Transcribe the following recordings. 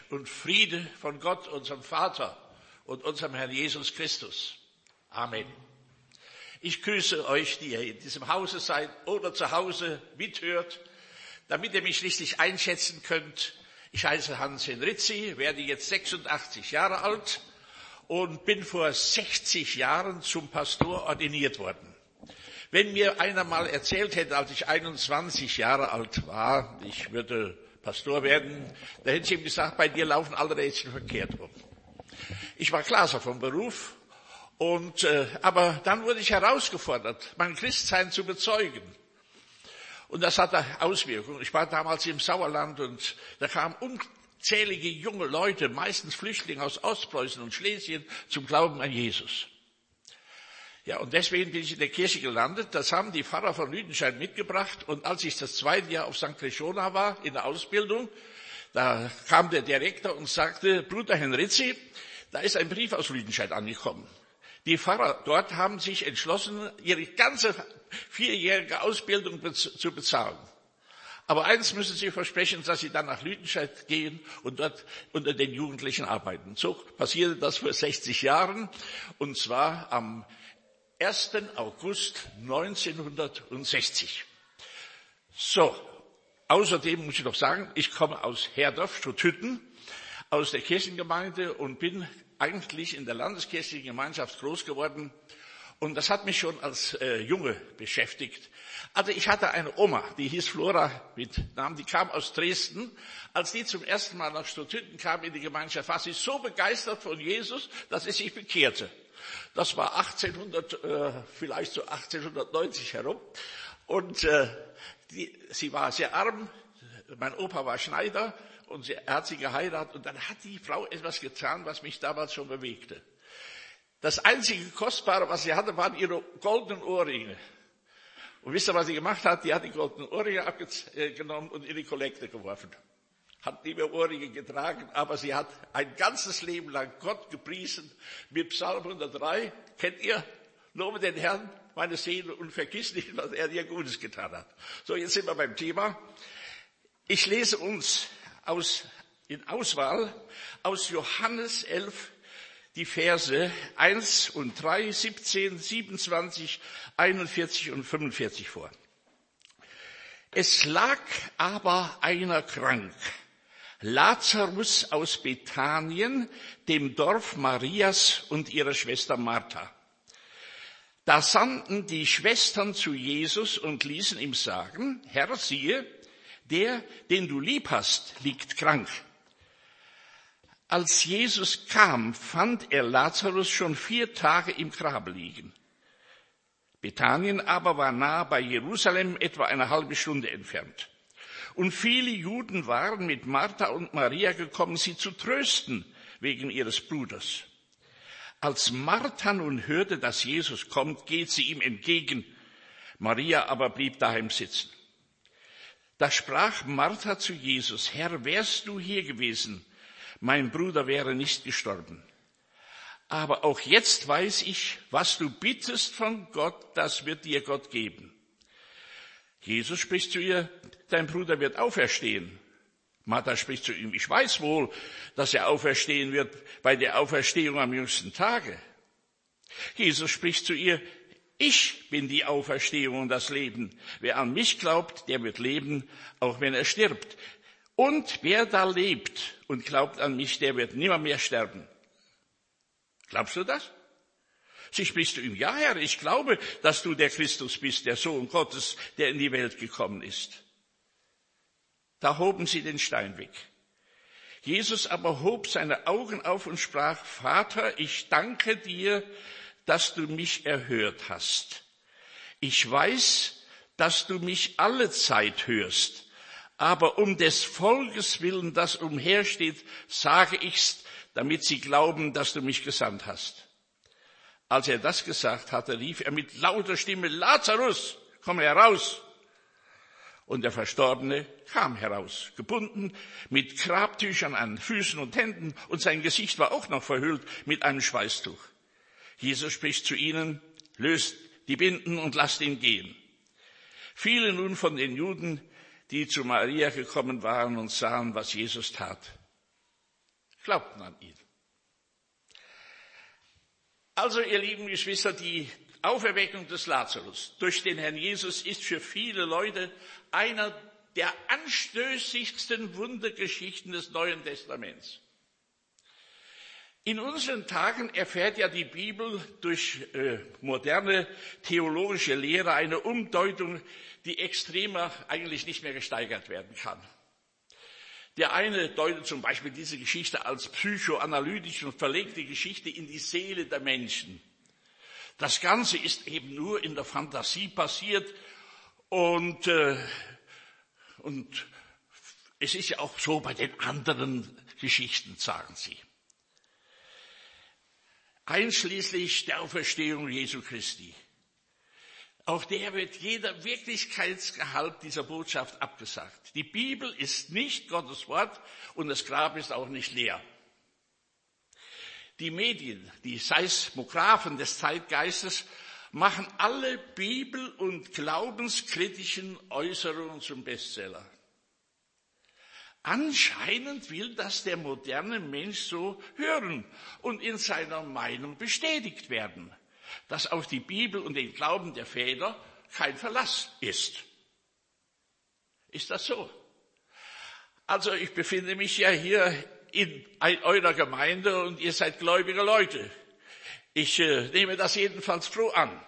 und Friede von Gott, unserem Vater und unserem Herrn Jesus Christus. Amen. Ich grüße euch, die ihr in diesem Hause seid oder zu Hause mithört, damit ihr mich richtig einschätzen könnt. Ich heiße Hans Henrizi, werde jetzt 86 Jahre alt und bin vor 60 Jahren zum Pastor ordiniert worden. Wenn mir einer mal erzählt hätte, als ich 21 Jahre alt war, ich würde Pastor werden, da hätte ich ihm gesagt, bei dir laufen alle Rädchen verkehrt rum. Ich war Glaser vom Beruf, aber dann wurde ich herausgefordert, mein Christsein zu bezeugen. Und das hatte Auswirkungen. Ich war damals im Sauerland und da kamen unzählige junge Leute, meistens Flüchtlinge aus Ostpreußen und Schlesien, zum Glauben an Jesus. Ja, und deswegen bin ich in der Kirche gelandet. Das haben die Pfarrer von Lüdenscheid mitgebracht. Und als ich das zweite Jahr auf St. Krishona war, in der Ausbildung, da kam der Direktor und sagte, Bruder Henrizi, da ist ein Brief aus Lüdenscheid angekommen. Die Pfarrer dort haben sich entschlossen, ihre ganze 4-jährige Ausbildung zu bezahlen. Aber eins müssen sie versprechen, dass sie dann nach Lüdenscheid gehen und dort unter den Jugendlichen arbeiten. So passierte das vor 60 Jahren, und zwar am 1. August 1960. So, außerdem muss ich noch sagen, ich komme aus Herdorf, Stutthütten, aus der Kirchengemeinde und bin eigentlich in der landeskirchlichen Gemeinschaft groß geworden. Und das hat mich schon als Junge beschäftigt. Also ich hatte eine Oma, die hieß Flora mit Namen, die kam aus Dresden. Als die zum ersten Mal nach Stutthütten kam in die Gemeinschaft, war sie so begeistert von Jesus, dass sie sich bekehrte. Das war 1890 herum. Und sie war sehr arm. Mein Opa war Schneider und er hat sie geheiratet. Und dann hat die Frau etwas getan, was mich damals schon bewegte. Das einzige Kostbare, was sie hatte, waren ihre goldenen Ohrringe. Und wisst ihr, was sie gemacht hat? Die hat die goldenen Ohrringe abgenommen und in die Kollekte geworfen. Hat nie mehr Ohrringe getragen, aber sie hat ein ganzes Leben lang Gott gepriesen mit Psalm 103. Kennt ihr? Lobe den Herrn, meine Seele, und vergiss nicht, was er dir Gutes getan hat. So, jetzt sind wir beim Thema. Ich lese uns in Auswahl aus Johannes 11 die Verse 1 und 3, 17, 27, 41 und 45 vor. Es lag aber einer krank, Lazarus aus Bethanien, dem Dorf Marias und ihrer Schwester Martha. Da sandten die Schwestern zu Jesus und ließen ihm sagen, Herr, siehe, der, den du lieb hast, liegt krank. Als Jesus kam, fand er Lazarus schon 4 Tage im Grabe liegen. Bethanien aber war nahe bei Jerusalem, etwa eine halbe Stunde entfernt. Und viele Juden waren mit Martha und Maria gekommen, sie zu trösten wegen ihres Bruders. Als Martha nun hörte, dass Jesus kommt, geht sie ihm entgegen. Maria aber blieb daheim sitzen. Da sprach Martha zu Jesus, Herr, wärst du hier gewesen, mein Bruder wäre nicht gestorben. Aber auch jetzt weiß ich, was du bittest von Gott, das wird dir Gott geben. Jesus spricht zu ihr, dein Bruder wird auferstehen. Martha spricht zu ihm, ich weiß wohl, dass er auferstehen wird bei der Auferstehung am jüngsten Tage. Jesus spricht zu ihr, ich bin die Auferstehung und das Leben. Wer an mich glaubt, der wird leben, auch wenn er stirbt. Und wer da lebt und glaubt an mich, der wird nimmermehr sterben. Glaubst du das? Sie spricht zu ihm, ja Herr, ich glaube, dass du der Christus bist, der Sohn Gottes, der in die Welt gekommen ist. Da hoben sie den Stein weg. Jesus aber hob seine Augen auf und sprach, Vater, ich danke dir, dass du mich erhört hast. Ich weiß, dass du mich alle Zeit hörst, aber um des Volkes willen, das umhersteht, sage ich's, damit sie glauben, dass du mich gesandt hast. Als er das gesagt hatte, rief er mit lauter Stimme, Lazarus, komm heraus. Und der Verstorbene kam heraus, gebunden mit Grabtüchern an Füßen und Händen, und sein Gesicht war auch noch verhüllt mit einem Schweißtuch. Jesus spricht zu ihnen, löst die Binden und lasst ihn gehen. Viele nun von den Juden, die zu Maria gekommen waren und sahen, was Jesus tat, glaubten an ihn. Also, ihr lieben Geschwister, die Auferweckung des Lazarus durch den Herrn Jesus ist für viele Leute einer der anstößigsten Wundergeschichten des Neuen Testaments. In unseren Tagen erfährt ja die Bibel durch moderne theologische Lehre eine Umdeutung, die extremer eigentlich nicht mehr gesteigert werden kann. Der eine deutet zum Beispiel diese Geschichte als psychoanalytisch und verlegt die Geschichte in die Seele der Menschen. Das Ganze ist eben nur in der Fantasie passiert und es ist ja auch so bei den anderen Geschichten, sagen sie. Einschließlich der Auferstehung Jesu Christi. Auch der wird jeder Wirklichkeitsgehalt dieser Botschaft abgesagt. Die Bibel ist nicht Gottes Wort und das Grab ist auch nicht leer. Die Medien, die Seismographen des Zeitgeistes machen alle bibel- und glaubenskritischen Äußerungen zum Bestseller. Anscheinend will das der moderne Mensch so hören und in seiner Meinung bestätigt werden, dass auf die Bibel und den Glauben der Väter kein Verlass ist. Ist das so? Also ich befinde mich ja hier in eurer Gemeinde und ihr seid gläubige Leute. Ich nehme das jedenfalls froh an.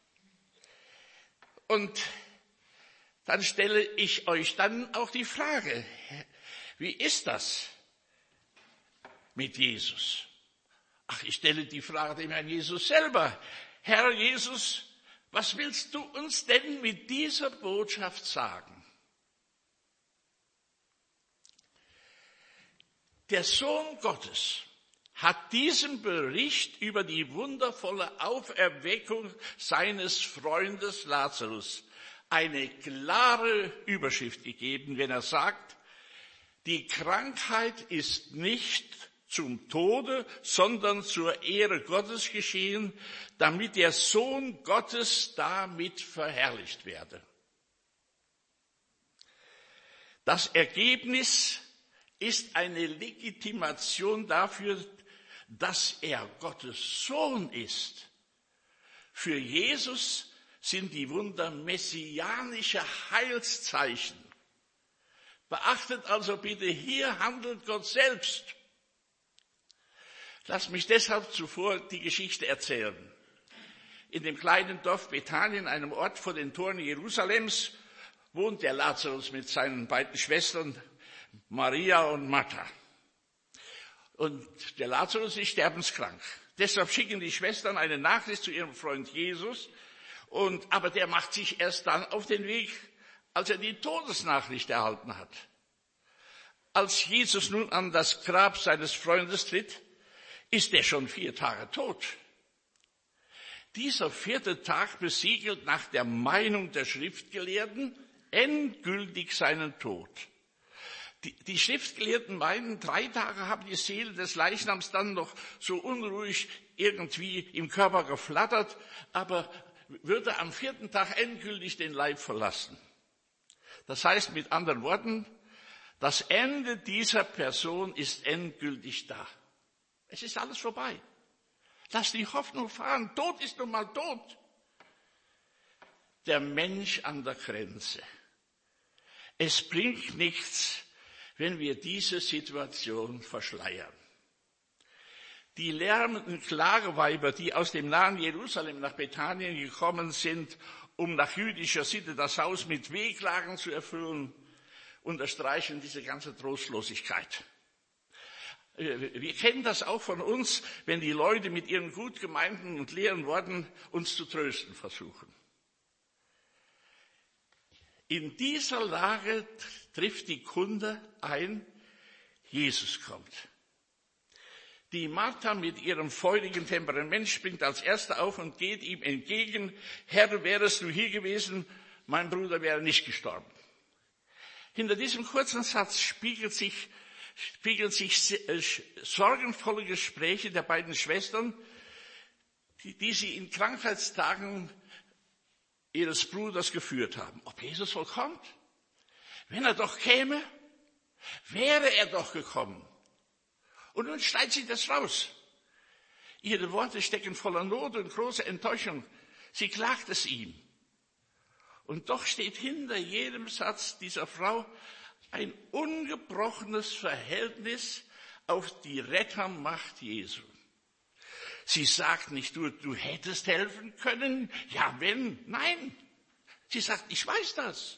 Und dann stelle ich euch dann auch die Frage, wie ist das mit Jesus? Ach, ich stelle die Frage dem Herrn Jesus selber. Herr Jesus, was willst du uns denn mit dieser Botschaft sagen? Der Sohn Gottes hat diesem Bericht über die wundervolle Auferweckung seines Freundes Lazarus eine klare Überschrift gegeben, wenn er sagt, die Krankheit ist nicht zum Tode, sondern zur Ehre Gottes geschehen, damit der Sohn Gottes damit verherrlicht werde. Das Ergebnis ist eine Legitimation dafür, dass er Gottes Sohn ist. Für Jesus sind die Wunder messianische Heilszeichen. Beachtet also bitte, hier handelt Gott selbst. Lass mich deshalb zuvor die Geschichte erzählen. In dem kleinen Dorf Bethanien, einem Ort vor den Toren Jerusalems, wohnt der Lazarus mit seinen beiden Schwestern Maria und Martha. Und der Lazarus ist sterbenskrank. Deshalb schicken die Schwestern eine Nachricht zu ihrem Freund Jesus. Aber der macht sich erst dann auf den Weg, als er die Todesnachricht erhalten hat. Als Jesus nun an das Grab seines Freundes tritt, ist er schon 4 Tage tot. Dieser 4. Tag besiegelt nach der Meinung der Schriftgelehrten endgültig seinen Tod. Die Schriftgelehrten meinen, 3 Tage haben die Seele des Leichnams dann noch so unruhig irgendwie im Körper geflattert, aber würde am 4. Tag endgültig den Leib verlassen. Das heißt mit anderen Worten, das Ende dieser Person ist endgültig da. Es ist alles vorbei. Lass die Hoffnung fahren. Tod ist nun mal tot. Der Mensch an der Grenze. Es bringt nichts, wenn wir diese Situation verschleiern. Die lärmenden Klageweiber, die aus dem nahen Jerusalem nach Bethanien gekommen sind, um nach jüdischer Sitte das Haus mit Wehklagen zu erfüllen, unterstreichen diese ganze Trostlosigkeit. Wir kennen das auch von uns, wenn die Leute mit ihren gut gemeinten und leeren Worten uns zu trösten versuchen. In dieser Lage trifft die Kunde ein, Jesus kommt. Die Martha mit ihrem feurigen Temperament springt als Erste auf und geht ihm entgegen. Herr, wärest du hier gewesen, mein Bruder wäre nicht gestorben. Hinter diesem kurzen Satz spiegeln sich sorgenvolle Gespräche der beiden Schwestern, die sie in Krankheitstagen ihres Bruders geführt haben. Ob Jesus wohl kommt? Wenn er doch käme, wäre er doch gekommen Und nun schreit sie das raus. Ihre Worte stecken voller Not und großer Enttäuschung. Sie klagt es ihm. Und doch steht hinter jedem Satz dieser Frau ein ungebrochenes Verhältnis auf die Rettermacht Jesu. Sie sagt nicht, du hättest helfen können. Ja, wenn? Nein. Sie sagt, ich weiß das.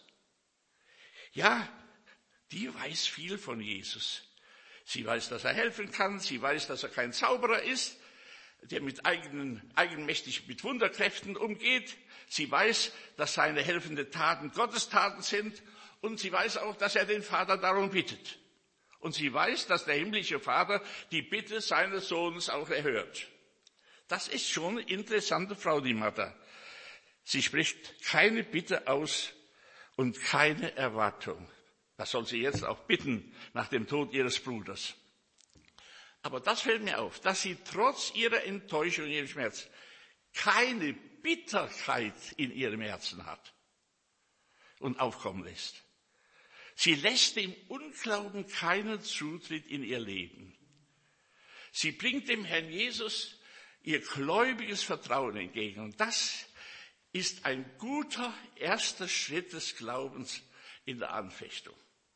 Ja, die weiß viel von Jesus. Sie weiß, dass er helfen kann. Sie weiß, dass er kein Zauberer ist, der eigenmächtig mit Wunderkräften umgeht. Sie weiß, dass seine helfenden Taten Gottestaten sind. Und sie weiß auch, dass er den Vater darum bittet. Und sie weiß, dass der himmlische Vater die Bitte seines Sohnes auch erhört. Das ist schon eine interessante Frau, die Martha. Sie spricht keine Bitte aus und keine Erwartung. Das soll sie jetzt auch bitten nach dem Tod ihres Bruders. Aber das fällt mir auf, dass sie trotz ihrer Enttäuschung, ihrem Schmerz, keine Bitterkeit in ihrem Herzen hat und aufkommen lässt. Sie lässt dem Unglauben keinen Zutritt in ihr Leben. Sie bringt dem Herrn Jesus ihr gläubiges Vertrauen entgegen. Und das ist ein guter erster Schritt des Glaubens in der Anfechtung.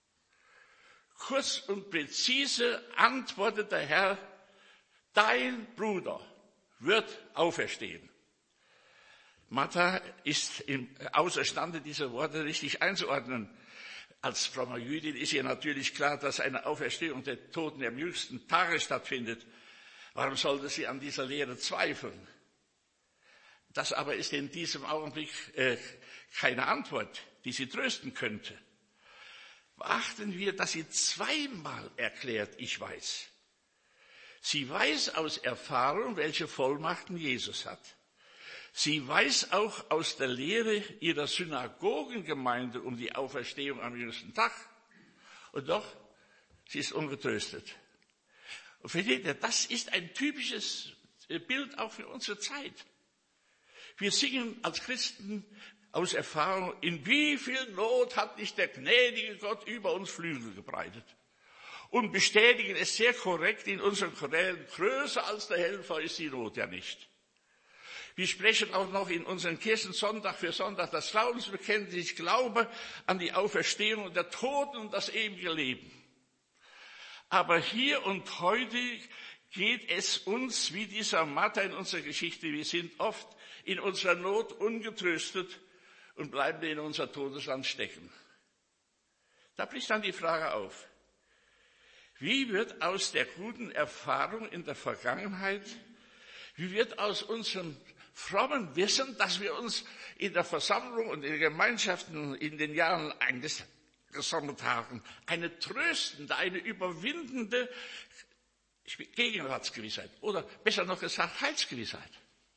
Kurz und präzise antwortet der Herr, dein Bruder wird auferstehen. Martha ist außerstande, diese Worte richtig einzuordnen. Als fromme Jüdin ist ihr natürlich klar, dass eine Auferstehung der Toten am jüngsten Tage stattfindet. Warum sollte sie an dieser Lehre zweifeln? Das aber ist in diesem Augenblick keine Antwort, die sie trösten könnte. Beachten wir, dass sie zweimal erklärt, ich weiß. Sie weiß aus Erfahrung, welche Vollmachten Jesus hat. Sie weiß auch aus der Lehre ihrer Synagogengemeinde um die Auferstehung am jüngsten Tag. Und doch, sie ist ungetröstet. Und versteht ihr, das ist ein typisches Bild auch für unsere Zeit. Wir singen als Christen aus Erfahrung, in wie viel Not hat nicht der gnädige Gott über uns Flügel gebreitet. Und bestätigen es sehr korrekt in unseren Chorälen, größer als der Helfer ist die Not ja nicht. Wir sprechen auch noch in unseren Kirchen Sonntag für Sonntag das Glaubensbekenntnis, ich glaube an die Auferstehung der Toten und das ewige Leben. Aber hier und heute geht es uns wie dieser Martha in unserer Geschichte. Wir sind oft in unserer Not ungetröstet und bleiben in unser Todesland stecken. Da bricht dann die Frage auf, wie wird aus der guten Erfahrung in der Vergangenheit, wie wird aus unserem frommen Wissen, dass wir uns in der Versammlung und in den Gemeinschaften in den Jahren eingesammelt haben, eine tröstende, eine überwindende Gegenwartsgewissheit oder besser noch gesagt Heilsgewissheit.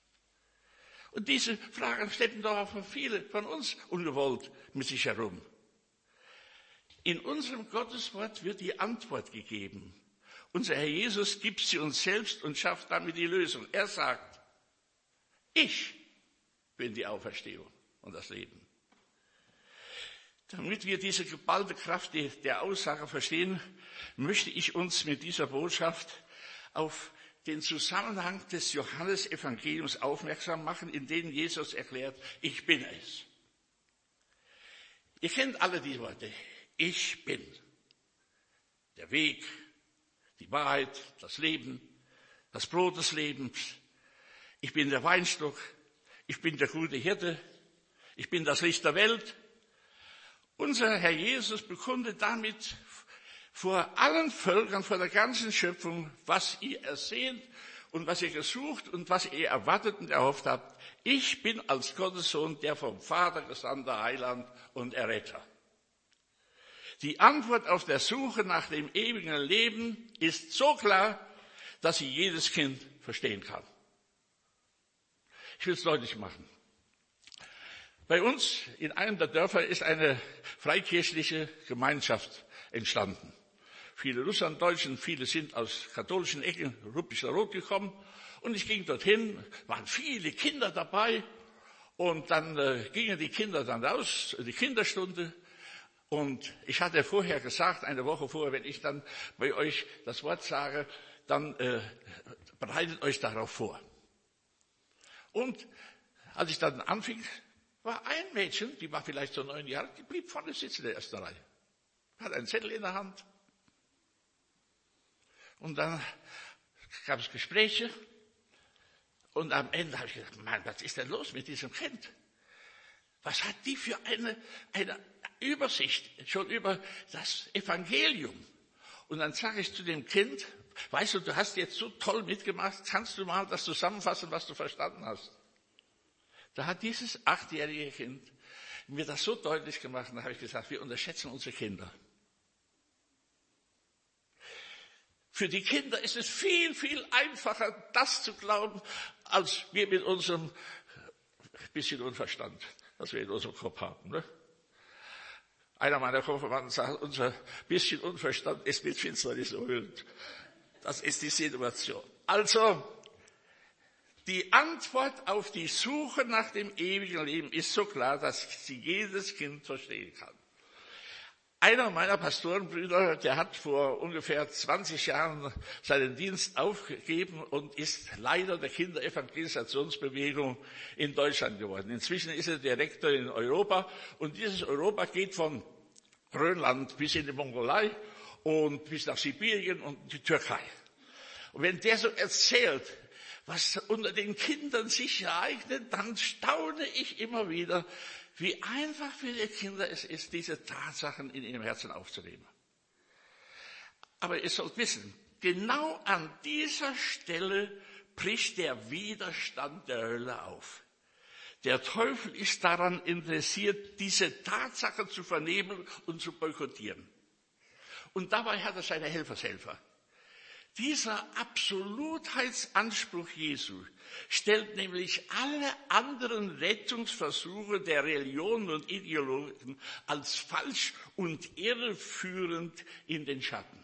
Und diese Fragen schleppen doch auch viele von uns ungewollt mit sich herum. In unserem Gotteswort wird die Antwort gegeben. Unser Herr Jesus gibt sie uns selbst und schafft damit die Lösung. Er sagt, ich bin die Auferstehung und das Leben. Damit wir diese geballte Kraft der Aussage verstehen, möchte ich uns mit dieser Botschaft auf den Zusammenhang des Johannesevangeliums aufmerksam machen, in dem Jesus erklärt, ich bin es. Ihr kennt alle die Worte. Ich bin der Weg, die Wahrheit, das Leben, das Brot des Lebens. Ich bin der Weinstock. Ich bin der gute Hirte. Ich bin das Licht der Welt. Unser Herr Jesus bekundet damit vor allen Völkern, vor der ganzen Schöpfung, was ihr ersehnt und was ihr gesucht und was ihr erwartet und erhofft habt. Ich bin als Gottes Sohn der vom Vater gesandte Heiland und Erretter. Die Antwort auf der Suche nach dem ewigen Leben ist so klar, dass sie jedes Kind verstehen kann. Ich will es deutlich machen. Bei uns in einem der Dörfer ist eine freikirchliche Gemeinschaft entstanden. Viele Russlanddeutschen, viele sind aus katholischen Ecken, Ruppischer Rot gekommen. Und ich ging dorthin, waren viele Kinder dabei. Und dann gingen die Kinder dann raus, die Kinderstunde. Und ich hatte vorher gesagt, eine Woche vorher, wenn ich dann bei euch das Wort sage, dann bereitet euch darauf vor. Und als ich dann anfing, war ein Mädchen, die war vielleicht so 9 Jahre, die blieb vorne sitzen in der ersten Reihe. Hat einen Zettel in der Hand. Und dann gab es Gespräche. Und am Ende habe ich gedacht, Mann, was ist denn los mit diesem Kind? Was hat die für eine Übersicht schon über das Evangelium? Und dann sage ich zu dem Kind, weißt du hast jetzt so toll mitgemacht, kannst du mal das zusammenfassen, was du verstanden hast? Da hat dieses 8-jährige Kind mir das so deutlich gemacht, und da habe ich gesagt, wir unterschätzen unsere Kinder. Für die Kinder ist es viel, viel einfacher, das zu glauben, als wir mit unserem bisschen Unverstand, was wir in unserem Kopf haben. Ne? Einer meiner Konfirmanden sagt, unser bisschen Unverstand ist mit Finsternis erfüllt. Das ist die Situation. Also, die Antwort auf die Suche nach dem ewigen Leben ist so klar, dass sie jedes Kind verstehen kann. Einer meiner Pastorenbrüder, der hat vor ungefähr 20 Jahren seinen Dienst aufgegeben und ist Leiter der Kinderevangelisationsbewegung in Deutschland geworden. Inzwischen ist er Direktor in Europa und dieses Europa geht von Grönland bis in die Mongolei und bis nach Sibirien und die Türkei. Und wenn der so erzählt, was unter den Kindern sich ereignet, dann staune ich immer wieder, wie einfach für die Kinder es ist, diese Tatsachen in ihrem Herzen aufzunehmen. Aber ihr sollt wissen, genau an dieser Stelle bricht der Widerstand der Hölle auf. Der Teufel ist daran interessiert, diese Tatsachen zu vernehmen und zu boykottieren. Und dabei hat er seine Helfershelfer. Dieser Absolutheitsanspruch Jesu stellt nämlich alle anderen Rettungsversuche der Religionen und Ideologien als falsch und irreführend in den Schatten.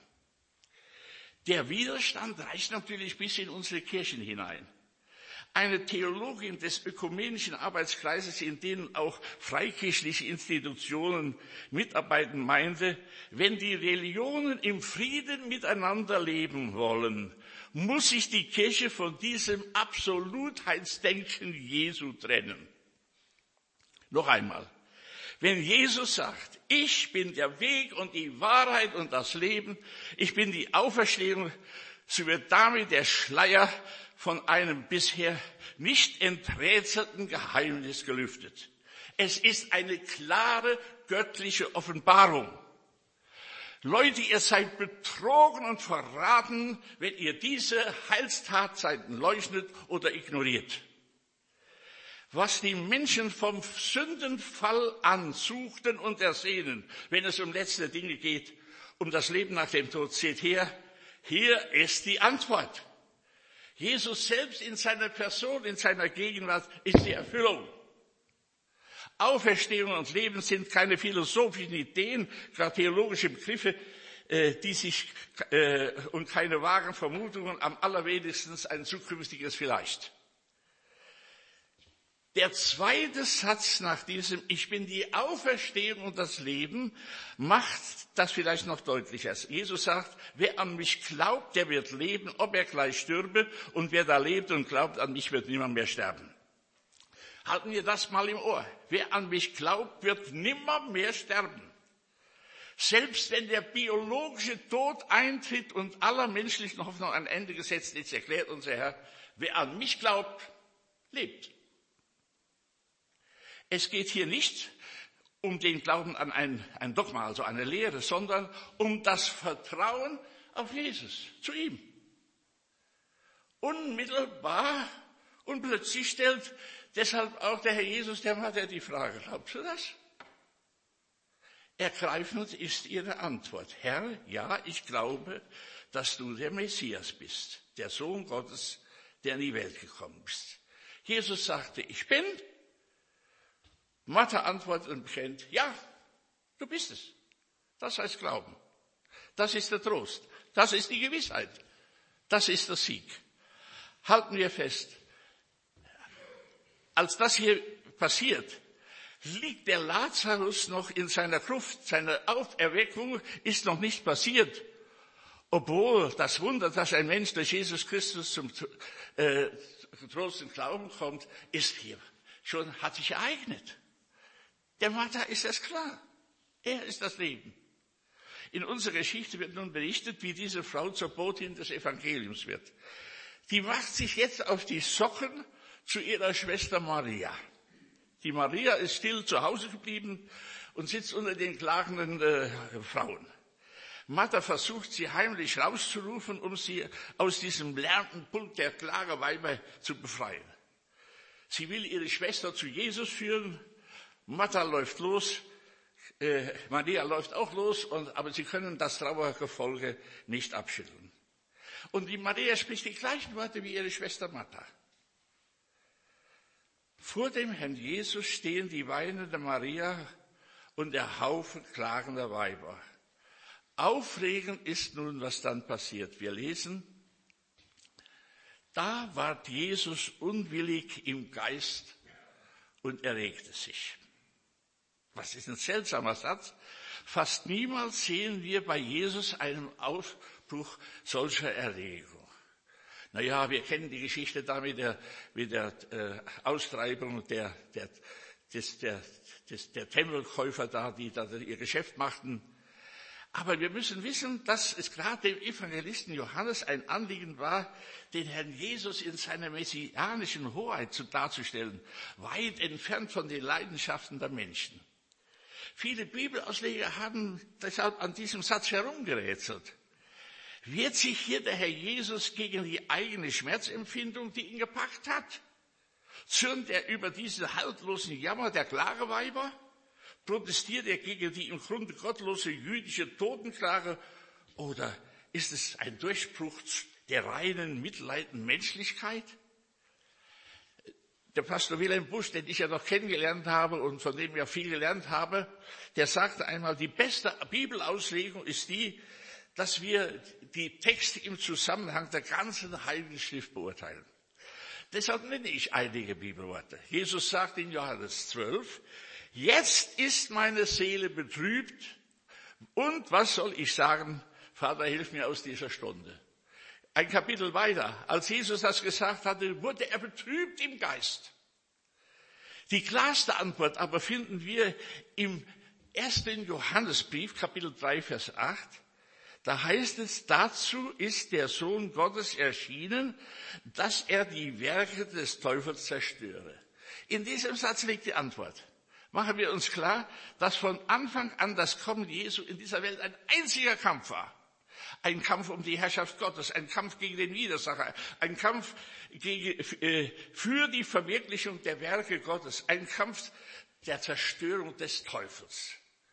Der Widerstand reicht natürlich bis in unsere Kirchen hinein. Eine Theologin des ökumenischen Arbeitskreises, in denen auch freikirchliche Institutionen mitarbeiten, meinte, wenn die Religionen im Frieden miteinander leben wollen, muss sich die Kirche von diesem Absolutheitsdenken Jesu trennen. Noch einmal. Wenn Jesus sagt, ich bin der Weg und die Wahrheit und das Leben, ich bin die Auferstehung, so wird damit der Schleier von einem bisher nicht enträtselten Geheimnis gelüftet. Es ist eine klare göttliche Offenbarung. Leute, ihr seid betrogen und verraten, wenn ihr diese Heilstatseiten leugnet oder ignoriert. Was die Menschen vom Sündenfall an suchten und ersehnen, wenn es um letzte Dinge geht, um das Leben nach dem Tod, seht her, hier ist die Antwort. Jesus selbst in seiner Person, in seiner Gegenwart ist die Erfüllung. Auferstehung und Leben sind keine philosophischen Ideen, gerade theologische Begriffe, und keine vagen Vermutungen, am allerwenigsten ein zukünftiges Vielleicht. Der zweite Satz nach diesem Ich bin die Auferstehung und das Leben macht das vielleicht noch deutlicher. Jesus sagt, wer an mich glaubt, der wird leben, ob er gleich stürbe, und wer da lebt und glaubt, an mich wird niemand mehr sterben. Halten wir das mal im Ohr. Wer an mich glaubt, wird nimmer mehr sterben. Selbst wenn der biologische Tod eintritt und aller menschlichen Hoffnung ein Ende gesetzt ist, erklärt unser Herr, wer an mich glaubt, lebt. Es geht hier nicht um den Glauben an ein Dogma, also eine Lehre, sondern um das Vertrauen auf Jesus, zu ihm. Unmittelbar und plötzlich stellt deshalb auch der Herr Jesus der Mutter die Frage, glaubst du das? Ergreifend ist ihre Antwort. Herr, ja, ich glaube, dass du der Messias bist, der Sohn Gottes, der in die Welt gekommen ist. Jesus sagte, ich bin. Martha antwortet und bekennt, ja, du bist es. Das heißt Glauben. Das ist der Trost. Das ist die Gewissheit. Das ist der Sieg. Halten wir fest. Als das hier passiert, liegt der Lazarus noch in seiner Gruft. Seine Auferweckung ist noch nicht passiert. Obwohl das Wunder, dass ein Mensch durch Jesus Christus zum Trost und Glauben kommt, ist hier schon, hat sich ereignet. Der Martha ist das klar. Er ist das Leben. In unserer Geschichte wird nun berichtet, wie diese Frau zur Botin des Evangeliums wird. Die macht sich jetzt auf die Socken zu ihrer Schwester Maria. Die Maria ist still zu Hause geblieben und sitzt unter den klagenden Frauen. Martha versucht, sie heimlich rauszurufen, um sie aus diesem lärmenden Pulk der Klagerweiber zu befreien. Sie will ihre Schwester zu Jesus führen. Martha läuft los, Maria läuft auch los, aber sie können das Trauergefolge nicht abschütteln. Und die Maria spricht die gleichen Worte wie ihre Schwester Martha. Vor dem Herrn Jesus stehen die weinende Maria und der Haufen klagender Weiber. Aufregend ist nun, was dann passiert. Wir lesen, da ward Jesus unwillig im Geist und erregte sich. Was ist ein seltsamer Satz. Fast niemals sehen wir bei Jesus einen Ausbruch solcher Erregung. Naja, wir kennen die Geschichte da mit der Austreibung der Tempelkäufer da, die da ihr Geschäft machten. Aber wir müssen wissen, dass es gerade dem Evangelisten Johannes ein Anliegen war, den Herrn Jesus in seiner messianischen Hoheit darzustellen, weit entfernt von den Leidenschaften der Menschen. Viele Bibelausleger haben deshalb an diesem Satz herumgerätselt. Wehrt sich hier der Herr Jesus gegen die eigene Schmerzempfindung, die ihn gepackt hat? Zürnt er über diesen haltlosen Jammer der Klageweiber? Protestiert er gegen die im Grunde gottlose jüdische Totenklage? Oder ist es ein Durchbruch der reinen, mitleidenden Menschlichkeit? Der Pastor Wilhelm Busch, den ich ja noch kennengelernt habe und von dem ich ja viel gelernt habe, der sagte einmal, die beste Bibelauslegung ist die, dass wir die Texte im Zusammenhang der ganzen Heiligen Schrift beurteilen. Deshalb nenne ich einige Bibelworte. Jesus sagt in Johannes 12, jetzt ist meine Seele betrübt und was soll ich sagen? Vater, hilf mir aus dieser Stunde. Ein Kapitel weiter, als Jesus das gesagt hatte, wurde er betrübt im Geist. Die klarste Antwort aber finden wir im 1. Johannesbrief, Kapitel 3, Vers 8. Da heißt es, dazu ist der Sohn Gottes erschienen, dass er die Werke des Teufels zerstöre. In diesem Satz liegt die Antwort. Machen wir uns klar, dass von Anfang an das Kommen Jesu in dieser Welt ein einziger Kampf war. Ein Kampf um die Herrschaft Gottes, ein Kampf gegen den Widersacher, ein Kampf für die Verwirklichung der Werke Gottes, ein Kampf der Zerstörung des Teufels.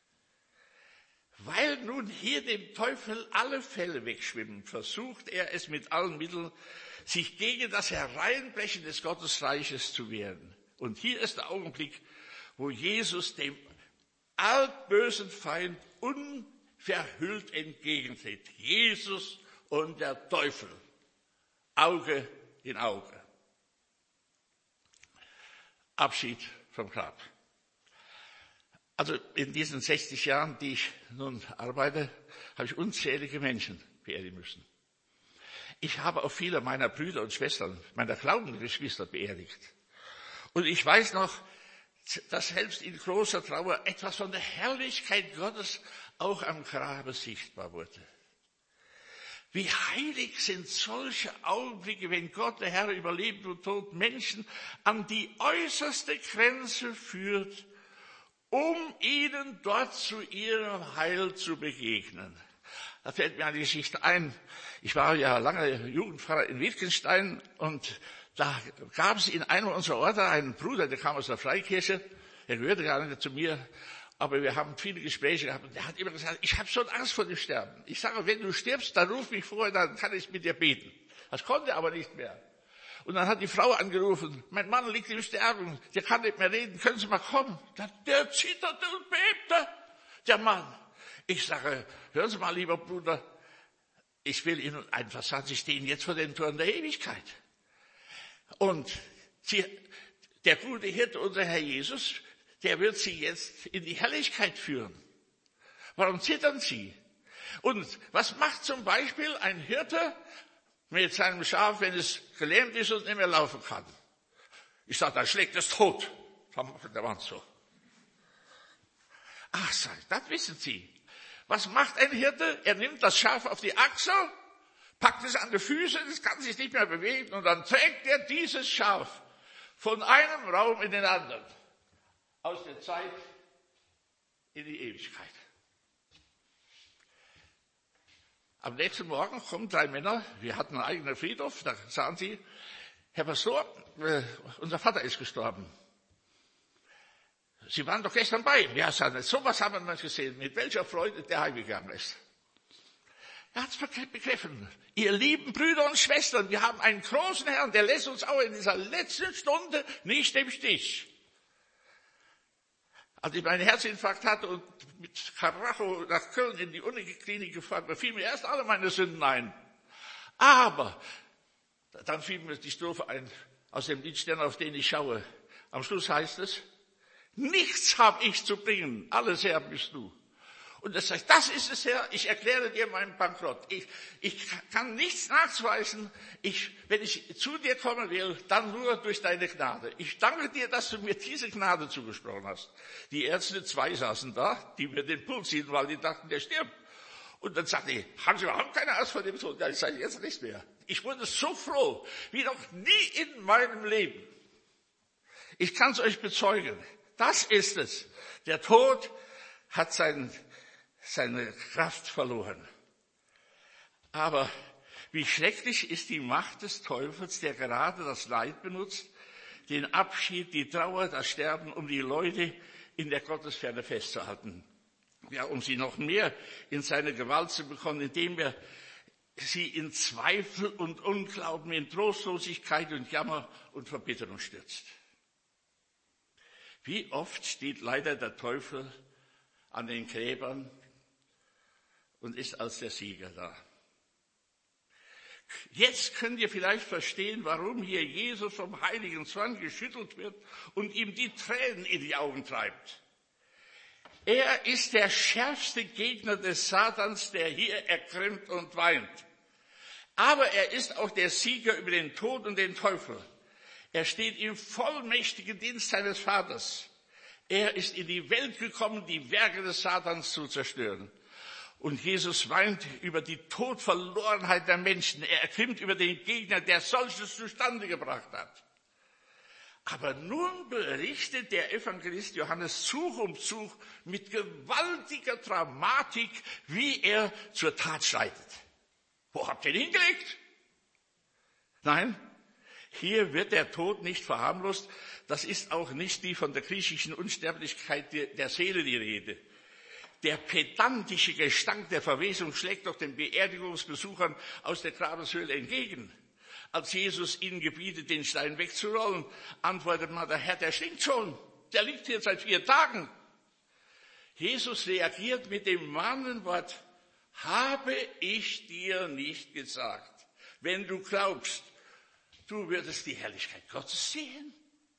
Weil nun hier dem Teufel alle Fälle wegschwimmen, versucht er es mit allen Mitteln, sich gegen das Hereinbrechen des Gottesreiches zu wehren. Und hier ist der Augenblick, wo Jesus dem altbösen Feind unverhüllt entgegentritt. Jesus und der Teufel. Auge in Auge. Abschied vom Grab. Also in diesen 60 Jahren, die ich nun arbeite, habe ich unzählige Menschen beerdigen müssen. Ich habe auch viele meiner Brüder und Schwestern, meiner glaubenden Geschwister beerdigt. Und ich weiß noch, dass selbst in großer Trauer etwas von der Herrlichkeit Gottes auch am Grabe sichtbar wurde. Wie heilig sind solche Augenblicke, wenn Gott, der Herr über Leben und Tod, Menschen an die äußerste Grenze führt, um ihnen dort zu ihrem Heil zu begegnen. Da fällt mir eine Geschichte ein. Ich war ja lange Jugendpfarrer in Wittgenstein und da gab es in einem unserer Orte einen Bruder, der kam aus der Freikirche, er gehörte gar nicht zu mir, aber wir haben viele Gespräche gehabt und der hat immer gesagt, ich habe schon Angst vor dem Sterben. Ich sage, wenn du stirbst, dann ruf mich vorher, dann kann ich mit dir beten. Das konnte er aber nicht mehr. Und dann hat die Frau angerufen, mein Mann liegt im Sterben, der kann nicht mehr reden, können Sie mal kommen? Der zitterte und bebte, der Mann. Ich sage, hören Sie mal, lieber Bruder, ich will Ihnen einfach sagen, Sie stehen jetzt vor den Toren der Ewigkeit. Und der gute Hirte, unser Herr Jesus, der wird Sie jetzt in die Herrlichkeit führen. Warum zittern Sie? Und was macht zum Beispiel ein Hirte mit seinem Schaf, wenn es gelähmt ist und nicht mehr laufen kann? Ich sage, dann schlägt es tot. Der war so. Ach, sag ich, das wissen Sie. Was macht ein Hirte? Er nimmt das Schaf auf die Achsel, packt es an die Füße, es kann sich nicht mehr bewegen und dann trägt er dieses Schaf von einem Raum in den anderen, aus der Zeit in die Ewigkeit. Am nächsten Morgen kommen 3 Männer, wir hatten einen eigenen Friedhof, da sagen sie, Herr Pastor, unser Vater ist gestorben. Sie waren doch gestern bei ihm. Ja, sagen, sowas haben wir noch gesehen, mit welcher Freude der heimgegangen ist. Er hat es begriffen. Ihr lieben Brüder und Schwestern, wir haben einen großen Herrn, der lässt uns auch in dieser letzten Stunde nicht im Stich. Als ich meinen Herzinfarkt hatte und mit Karacho nach Köln in die Uniklinik gefahren bin, fielen mir erst alle meine Sünden ein. Aber dann fiel mir die Strophe ein aus dem Lied Stern, auf den ich schaue. Am Schluss heißt es, nichts habe ich zu bringen, alles Herr bist du. Und das heißt, das ist es, Herr, ich erkläre dir meinen Bankrott. Ich kann nichts nachweisen. Wenn ich zu dir kommen will, dann nur durch deine Gnade. Ich danke dir, dass du mir diese Gnade zugesprochen hast. Die Ärzte 2 saßen da, die mir den Puls hielten, weil die dachten, der stirbt. Und dann sagten die, haben Sie überhaupt keine Angst vor dem Tod? Ja, ich sage jetzt nicht mehr. Ich wurde so froh, wie noch nie in meinem Leben. Ich kann es euch bezeugen. Das ist es. Der Tod hat seine Kraft verloren. Aber wie schrecklich ist die Macht des Teufels, der gerade das Leid benutzt, den Abschied, die Trauer, das Sterben, um die Leute in der Gottesferne festzuhalten. Ja, um sie noch mehr in seine Gewalt zu bekommen, indem er sie in Zweifel und Unglauben, in Trostlosigkeit und Jammer und Verbitterung stürzt. Wie oft steht leider der Teufel an den Gräbern und ist als der Sieger da. Jetzt könnt ihr vielleicht verstehen, warum hier Jesus vom Heiligen Zorn geschüttelt wird und ihm die Tränen in die Augen treibt. Er ist der schärfste Gegner des Satans, der hier ergrimmt und weint. Aber er ist auch der Sieger über den Tod und den Teufel. Er steht im vollmächtigen Dienst seines Vaters. Er ist in die Welt gekommen, die Werke des Satans zu zerstören. Und Jesus weint über die Todverlorenheit der Menschen. Er ergrimmt über den Gegner, der solches zustande gebracht hat. Aber nun berichtet der Evangelist Johannes Zug um Zug mit gewaltiger Dramatik, wie er zur Tat schreitet. Wo habt ihr ihn hingelegt? Nein, hier wird der Tod nicht verharmlost. Das ist auch nicht die von der griechischen Unsterblichkeit der Seele die Rede. Der pedantische Gestank der Verwesung schlägt doch den Beerdigungsbesuchern aus der Grabeshöhle entgegen. Als Jesus ihnen gebietet, den Stein wegzurollen, antwortet man, der Herr, der stinkt schon. Der liegt hier seit 4 Tagen. Jesus reagiert mit dem Mahnenwort, habe ich dir nicht gesagt, wenn du glaubst, du würdest die Herrlichkeit Gottes sehen.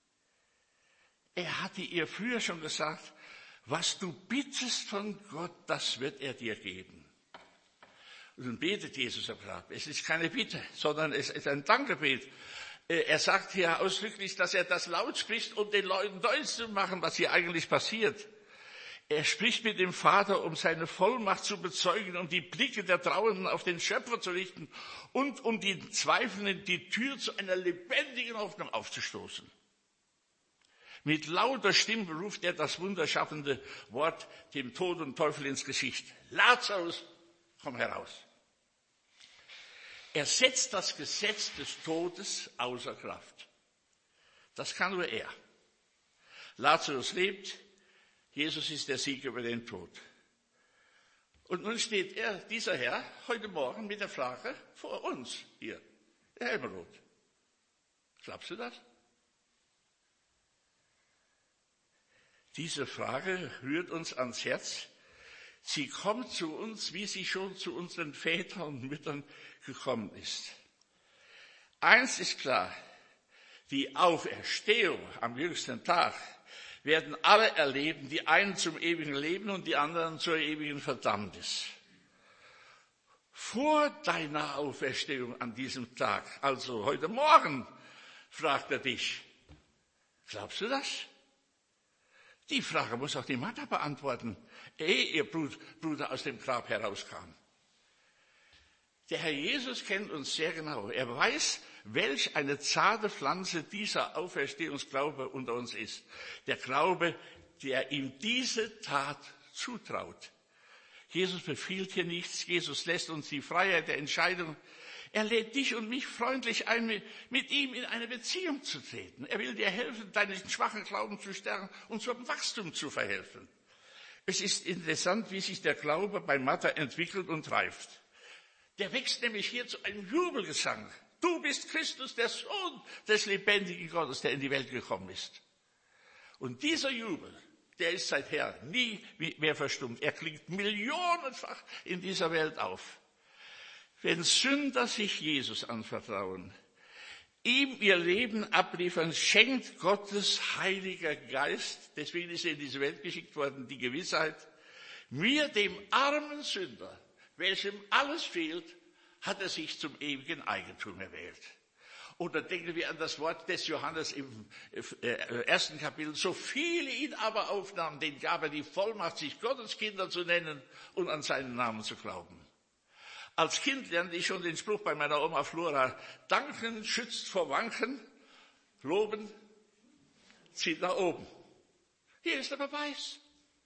Er hatte ihr früher schon gesagt, was du bittest von Gott, das wird er dir geben. Und dann betet Jesus am Grab. Es ist keine Bitte, sondern es ist ein Dankgebet. Er sagt hier ausdrücklich, dass er das laut spricht, um den Leuten deutlich zu machen, was hier eigentlich passiert. Er spricht mit dem Vater, um seine Vollmacht zu bezeugen, um die Blicke der Trauernden auf den Schöpfer zu richten und um die Zweifelnden die Tür zu einer lebendigen Hoffnung aufzustoßen. Mit lauter Stimme ruft er das wunderschaffende Wort dem Tod und Teufel ins Gesicht. Lazarus, komm heraus. Er setzt das Gesetz des Todes außer Kraft. Das kann nur er. Lazarus lebt, Jesus ist der Sieger über den Tod. Und nun steht dieser Herr, heute Morgen mit der Frage vor uns hier, der Helmroth. Glaubst du das? Diese Frage rührt uns ans Herz. Sie kommt zu uns, wie sie schon zu unseren Vätern und Müttern gekommen ist. Eins ist klar, die Auferstehung am jüngsten Tag werden alle erleben, die einen zum ewigen Leben und die anderen zur ewigen Verdammnis. vor deiner Auferstehung an diesem Tag, also heute Morgen, fragt er dich. Glaubst du das? Die Frage muss auch die Martha beantworten, ehe ihr Bruder aus dem Grab herauskam. Der Herr Jesus kennt uns sehr genau. Er weiß, welch eine zarte Pflanze dieser Auferstehungsglaube unter uns ist. Der Glaube, der ihm diese Tat zutraut. Jesus befiehlt hier nichts. Jesus lässt uns die Freiheit der Entscheidung. Er lädt dich und mich freundlich ein, mit ihm in eine Beziehung zu treten. Er will dir helfen, deinen schwachen Glauben zu stärken und zum Wachstum zu verhelfen. Es ist interessant, wie sich der Glaube bei Martha entwickelt und reift. Der wächst nämlich hier zu einem Jubelgesang. Du bist Christus, der Sohn des lebendigen Gottes, der in die Welt gekommen ist. Und dieser Jubel, der ist seither nie mehr verstummt. Er klingt millionenfach in dieser Welt auf. Wenn Sünder sich Jesus anvertrauen, ihm ihr Leben abliefern, schenkt Gottes Heiliger Geist, deswegen ist er in diese Welt geschickt worden, die Gewissheit, mir, dem armen Sünder, welchem alles fehlt, hat er sich zum ewigen Eigentum erwählt. Oder denken wir an das Wort des Johannes im 1. Kapitel. So viele ihn aber aufnahmen, denen gab er die Vollmacht, sich Gottes Kinder zu nennen und an seinen Namen zu glauben. Als Kind lernte ich schon den Spruch bei meiner Oma Flora, danken schützt vor Wanken, loben zieht nach oben. Hier ist der Beweis.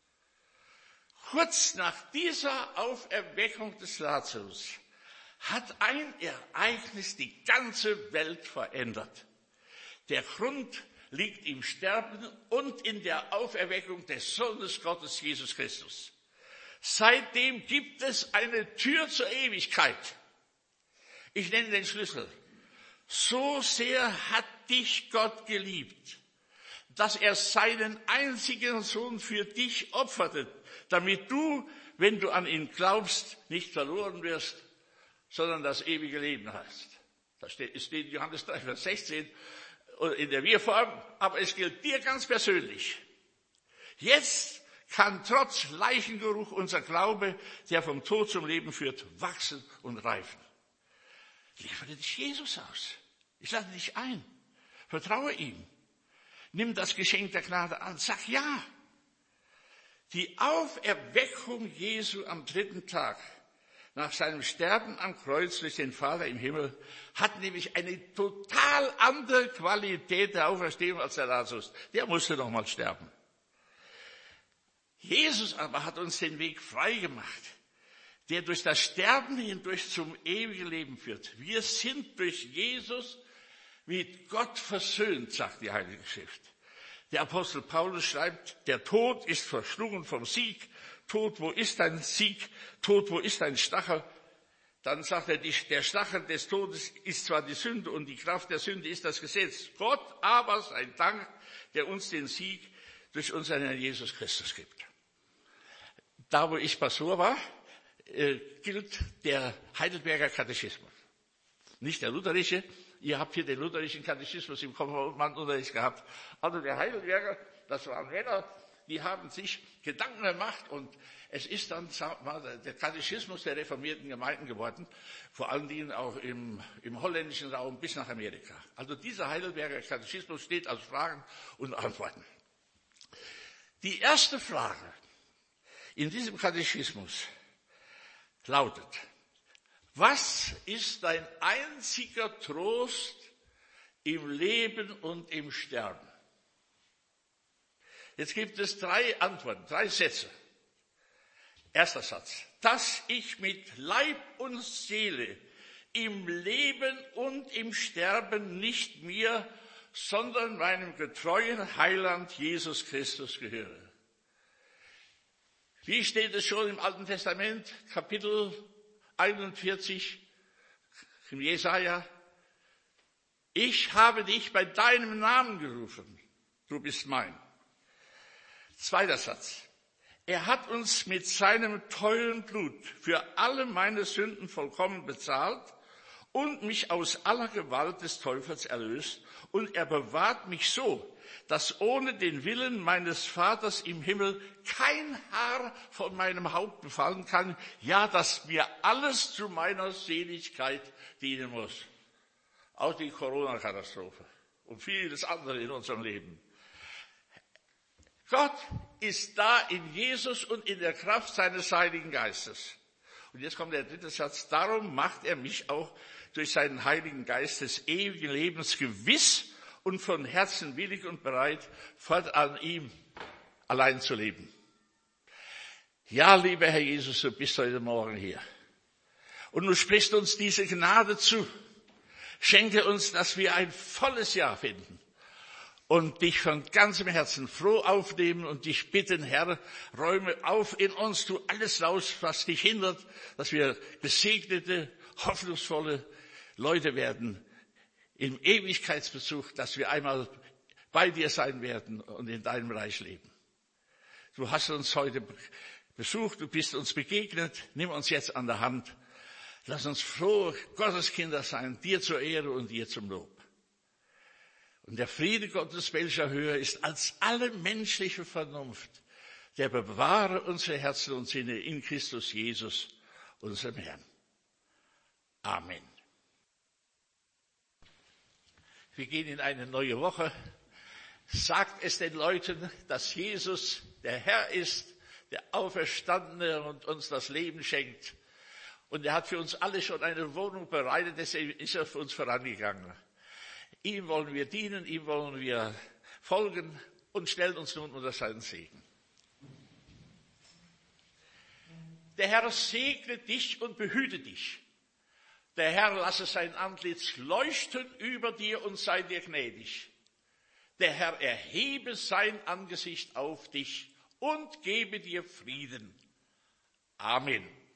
Kurz nach dieser Auferweckung des Lazarus hat ein Ereignis die ganze Welt verändert. Der Grund liegt im Sterben und in der Auferweckung des Sohnes Gottes, Jesus Christus. Seitdem gibt es eine Tür zur Ewigkeit. Ich nenne den Schlüssel. So sehr hat dich Gott geliebt, dass er seinen einzigen Sohn für dich opferte, damit du, wenn du an ihn glaubst, nicht verloren wirst, sondern das ewige Leben hast. Das steht in Johannes 3, Vers 16 in der Wir-Form, aber es gilt dir ganz persönlich. Jetzt kann trotz Leichengeruch unser Glaube, der vom Tod zum Leben führt, wachsen und reifen. Liefere dich Jesus aus. Ich lade dich ein. Vertraue ihm. Nimm das Geschenk der Gnade an. Sag ja. Die Auferweckung Jesu am 3. Tag nach seinem Sterben am Kreuz durch den Vater im Himmel hat nämlich eine total andere Qualität der Auferstehung als der Lazarus. Der musste noch mal sterben. Jesus aber hat uns den Weg frei gemacht, der durch das Sterben hindurch zum ewigen Leben führt. Wir sind durch Jesus mit Gott versöhnt, sagt die Heilige Schrift. Der Apostel Paulus schreibt, der Tod ist verschlungen vom Sieg. Tod, wo ist dein Sieg? Tod, wo ist dein Stachel? Dann sagt er, der Stachel des Todes ist zwar die Sünde und die Kraft der Sünde ist das Gesetz. Gott aber sei Dank, der uns den Sieg durch unseren Herrn Jesus Christus gibt. Da, wo ich Pastor war, gilt der Heidelberger Katechismus. Nicht der lutherische. Ihr habt hier den lutherischen Katechismus im Konfirmandenunterricht gehabt. Also der Heidelberger, das waren Männer, die haben sich Gedanken gemacht und es ist dann der Katechismus der reformierten Gemeinden geworden, vor allen Dingen auch im holländischen Raum bis nach Amerika. Also dieser Heidelberger Katechismus steht aus Fragen und Antworten. Die erste Frage in diesem Katechismus lautet: Was ist dein einziger Trost im Leben und im Sterben? Jetzt gibt es 3 Antworten, 3 Sätze. Erster Satz: Dass ich mit Leib und Seele im Leben und im Sterben nicht mir, sondern meinem getreuen Heiland Jesus Christus gehöre. Wie steht es schon im Alten Testament, Kapitel 41, im Jesaja? Ich habe dich bei deinem Namen gerufen, du bist mein. Zweiter Satz. Er hat uns mit seinem teuren Blut für alle meine Sünden vollkommen bezahlt und mich aus aller Gewalt des Teufels erlöst, und er bewahrt mich so, dass ohne den Willen meines Vaters im Himmel kein Haar von meinem Haupt befallen kann, ja, dass mir alles zu meiner Seligkeit dienen muss. Auch die Corona-Katastrophe und vieles andere in unserem Leben. Gott ist da in Jesus und in der Kraft seines Heiligen Geistes. Und jetzt kommt der dritte Satz. Darum macht er mich auch durch seinen Heiligen Geist des ewigen Lebens gewiss und von Herzen willig und bereit, fortan ihm allein zu leben. Ja, lieber Herr Jesus, du bist heute Morgen hier. Und du sprichst uns diese Gnade zu. Schenke uns, dass wir ein volles Jahr finden und dich von ganzem Herzen froh aufnehmen und dich bitten, Herr, räume auf in uns, tu alles raus, was dich hindert, dass wir gesegnete, hoffnungsvolle Leute werden im Ewigkeitsbezug, dass wir einmal bei dir sein werden und in deinem Reich leben. Du hast uns heute besucht, du bist uns begegnet, nimm uns jetzt an der Hand. Lass uns frohe Gotteskinder sein, dir zur Ehre und dir zum Lob. Und der Friede Gottes, welcher höher ist als alle menschliche Vernunft, der bewahre unsere Herzen und Sinne in Christus Jesus, unserem Herrn. Amen. Wir gehen in eine neue Woche. Sagt es den Leuten, dass Jesus der Herr ist, der Auferstandene und uns das Leben schenkt. Und er hat für uns alle schon eine Wohnung bereitet, deswegen ist er für uns vorangegangen. Ihm wollen wir dienen, ihm wollen wir folgen und stellen uns nun unter seinen Segen. Der Herr segne dich und behüte dich. Der Herr lasse sein Antlitz leuchten über dir und sei dir gnädig. Der Herr erhebe sein Angesicht auf dich und gebe dir Frieden. Amen.